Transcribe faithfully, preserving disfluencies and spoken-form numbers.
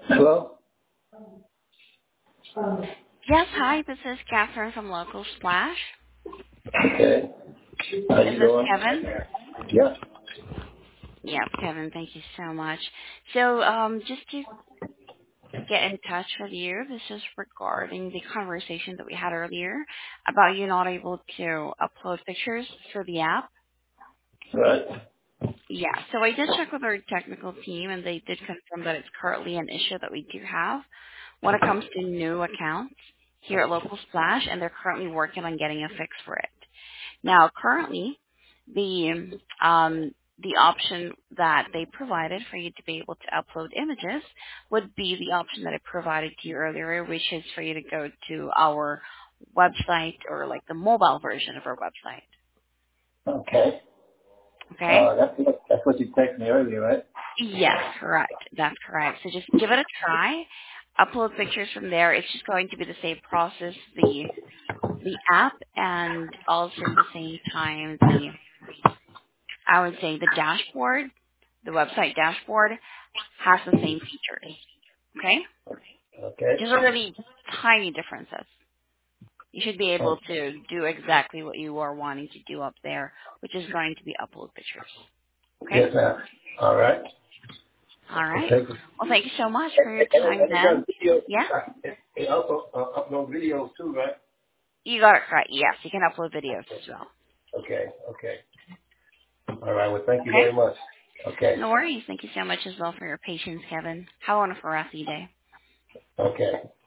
Hello? Yes, hi, this is Catherine from Local Splash. Okay. How Is you this doing? Kevin? Yeah. Yep, Kevin, thank you so much. So, um, just to get in touch with you, this is regarding the conversation that we had earlier about you not able to upload pictures through the app. Right. Yeah, so I did check with our technical team, and they did confirm that it's currently an issue that we do have when it comes to new accounts here at Local Splash, and they're currently working on getting a fix for it. Now, currently, the um, the option that they provided for you to be able to upload images would be the option that I provided to you earlier, which is for you to go to our website or like the mobile version of our website. Okay. Okay? Uh, that's what, that's what you texted me earlier, right? Yes, correct. That's correct. So just give it a try. Upload pictures from there. It's just going to be the same process, the the app, and also at the same time the I would say the dashboard, the website dashboard, has the same features. Okay? Okay. Just really tiny differences. You should be able Oh, to do exactly what you are wanting to do up there, which is going to be upload pictures. Okay? yes, ma'am. All right. All Well, right. thank you. Well, thank you so much And, for your and, time and it then. does video, Yeah? uh, it, it also uh, upload videos too, right? You got it correct. Yes, you can upload videos as well. Okay. Okay. All right. Well, thank you Okay? very much. Okay. No worries. Thank you so much as well for your patience, Kevin. Have a wonderful rest of your day. Okay.